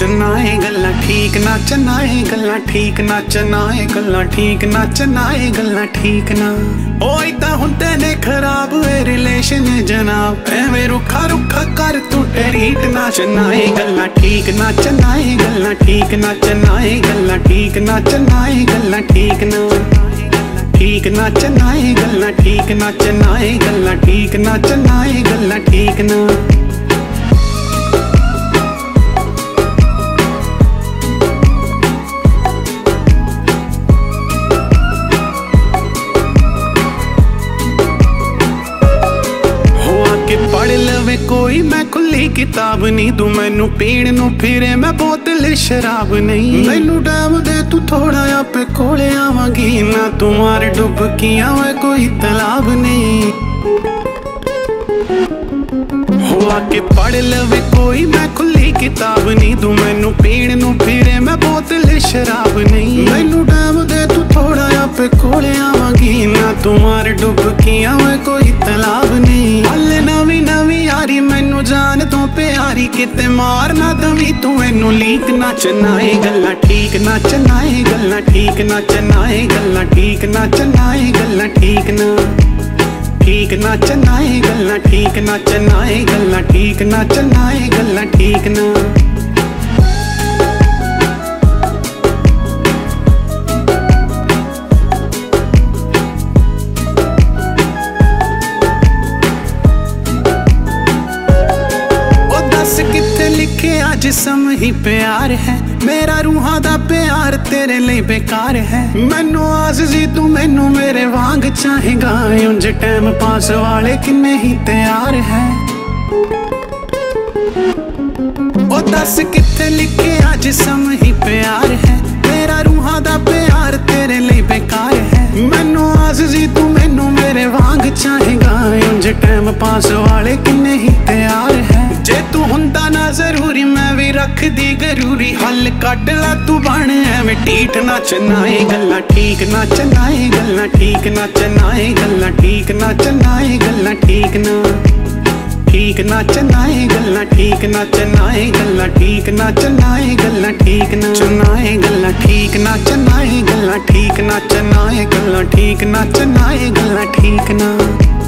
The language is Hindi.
चनाए गल्ला ठीक ना चनाए गल्ला ठीक ना चनाए गल्ला ठीक ना चनाए गल्ला ठीक ना ओ इदा हुंदे ने खराब रिलेशन जनाब एवें रुखा रुखा कर तू ट्रीट ना चनाए गल्ला ठीक ना चनाए गल्ला ठीक ना चनाए गल्ला ठीक ना चनाए गल्ला ठीक ना ठीक ना चनाए गल्ला ठीक ना चनाए गल्ला ठीक ना चनाए गल्ला ठीक ना पढ़ लवे कोई मैं खुली किताब नहीं तू मैनू पीण नू फिरे मैं बोतल शराब नहीं मैनू डैम दे तू थोड़ा आपे कोले आवांगी ना तू मार डुबकियां वे कोई तालाब नहीं हुआ के पढ़ लवे कोई मैं खुली किताब नहीं तू मैनू पीण नू फिरे मैं बोतल शराब नहीं मैनू डैम दे तू थोड़ा आपे कोले आवांगी ना तू मार डुबकियां वे कोई तालाब नहीं हले नवी नवी यारी मैनू जान तो प्यारी किते मार ना दवी तू मैनू लीक ना चनाए गल्ला ठीक ना चनाए गल्ला ठीक ना चनाए गल्ला ठीक ना चनाए गल्ला ठीक ना ठीक ना चनाए गल्ला ठीक ना चनाए गल्ला ठीक ना चनाए गल्ला ठीक ना जिसम ही प्यार है मेरा रूहां दा प्यार तेरे लिए बेकार है मैनू आज़ी तू मैनू मेरे वांग चाहेगा उंज टाइम पास वाले किन्ने ही तैयार है ओ दस किथे लिखे जिसम ही प्यार है मेरा रूहां दा प्यार तेरे लिए बेकार है मैनू आज़ी तू मैनू मेरे वांग चाहेगा उंज टाइम पास वाले किन्ने ही तैयार है जे तू हुंदा ना जरूरी मैं भी रख दी गरूरी हल कट ला तू बन एवें टीठ ना चनाए गल्ला ठीक ना चनाए गल्ला ठीक ना चनाए गल्ला ठीक ना चनाए गल्ला ठीक ना ठीक ना चनाए गल्ला ठीक ना चनाए गल्ला ठीक ना चनाए गल्ला ठीक ना चनाए गल्ला ठीक ना चनाए गल्ला ठीक ना चनाए गल्ला ठीक ना चनाए गल्ला ठीक ना